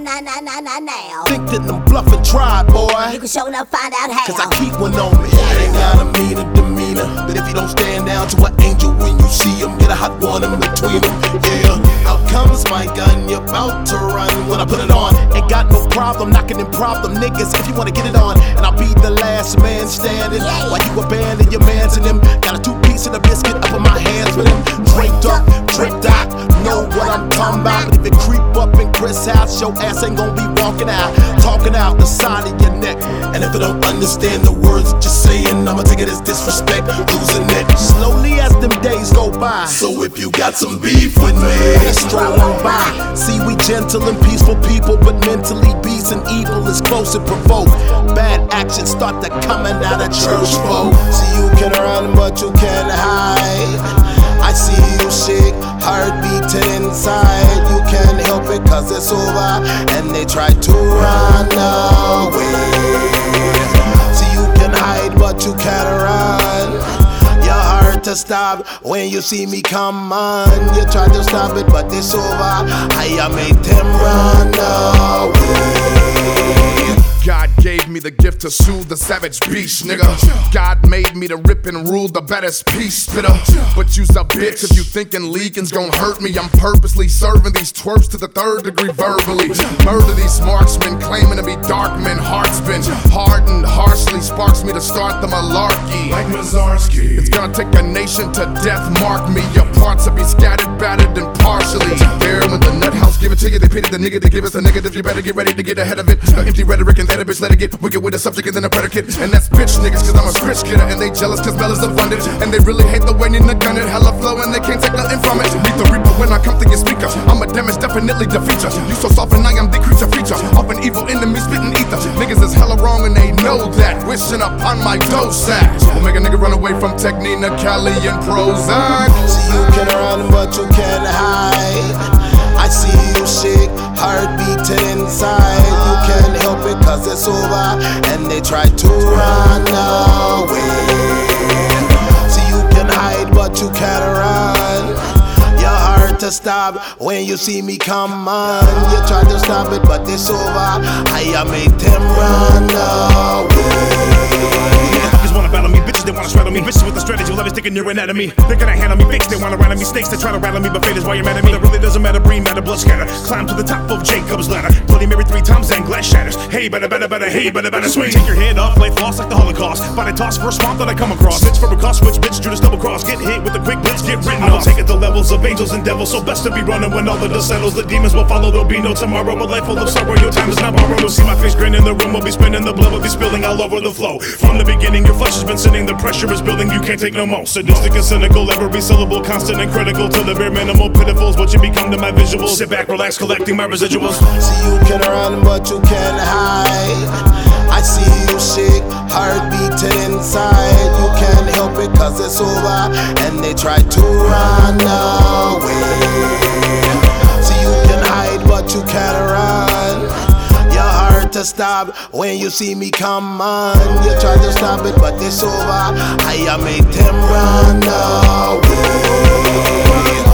now. Think that I'm bluffing, try, boy. You can show enough, find out how. Cause I keep one on me. I ain't got a meaner demeanor. That if you don't stand down to an angel when you see him, get a hot one in between them. Yeah, out comes my gun, you're about to run when I put it on. Ain't got no problem knocking them problem niggas if you wanna get it on. And I'll be the last man standing while you abandon your mans and them. Got a 2-piece of the biscuit up in my hands for them. Draped up, dripped out, know what I'm talking about. But if it creep up in Chris' house, your ass ain't gonna be walking out, talking out the side of your neck. And if you don't understand the words that you're saying, I'ma take it as disrespect, losing it slowly as them days go by. So if you got some beef with me, just stroll on by. See, we gentle and peaceful people, but mentally beast and evil is close and provoked. Bad actions start to coming out of church folk. See, you can run, but you can't hide. I see you shake, heart beating inside. You can't help it cause it's over, and they try to run away. See, you can hide, but you can't run. You're hard to stop when you see me come on. You try to stop it, but it's over. I made them run away. God gave me the gift to soothe the savage beast, nigga. God made me to rip and rule the baddest peace spitter. But you's a bitch if you thinking leaking's gon' hurt me. I'm purposely serving these twerps to the 3rd degree verbally. Murder these marksmen, claiming to be dark men. Hearts been hardened harshly, sparks me to start the malarkey. Like Mazarski. It's gonna take a nation to death, mark me. Your parts will be scattered, battered, and partially. There when the nut house give it to you, they pity the nigga, they give us a negative. You better get ready to get ahead of it. The empty rhetoric and that a bitch let it get wicked with a subject and then a predicate. And that's bitch niggas cause I'm a switch kidder. And they jealous cause Mel is abundant. And they really hate the way Nina gun it. Hella flow and they can't take nothing from it. Meet the reaper when I come to your speaker. I'm a damage, definitely defeat ya. You so soft and I am the creature feature. Off an evil enemy spitting ether. Niggas is hella wrong and they know that. Wishing upon my dough sack. Will make a nigga run away from Technina, Cali, and Prozac. See, you can run but you can't hide. I see you shake, heart beating inside. You can't help it cause it's over, and they try to run away. See, you can hide but you can't run. You're hard to stop when you see me come on. You try to stop it but it's over. I made them run away. Wanna battle me, bitches they wanna straddle me. Bitches with the strategy, love is sticking your anatomy. Thinking I handle me fix, they wanna rattle me. Snakes they try to rattle me, but fate is why you're mad at me. It really doesn't matter, brain matter, blood scatter. Climb to the top of Jacob's ladder. Bloody Mary 3 times and glass shatters. Hey, better, hey, better swing. Take your head off, life lost like the Holocaust. Body toss for a swamp that I come across. Bitch for a cost, switch, bitch, Judas double cross. Get hit with a quick blitz, get written off. I don't take it to levels of angels and devils, so best to be running when all the dust settles. The demons will follow, there'll be no tomorrow. A life full of sorrow, your time is not borrowed. You'll see my face grin in the room, will be spinning, the blood will be spilling all over the flow. From the beginning, your flesh has been sinning. The pressure is building, you can't take no more. Sadistic and cynical, every syllable constant and critical. To the bare minimal, pitifuls, what you become to my visuals. Sit back, relax, collecting my residuals. See, you can run but you can't hide. I see you shake, heart beating inside. You can't help it cause it's over, and they try to run away. See, you can hide but you can't run. You're hard to stop when you see me come on. You try to stop it but it's over. I made them run away.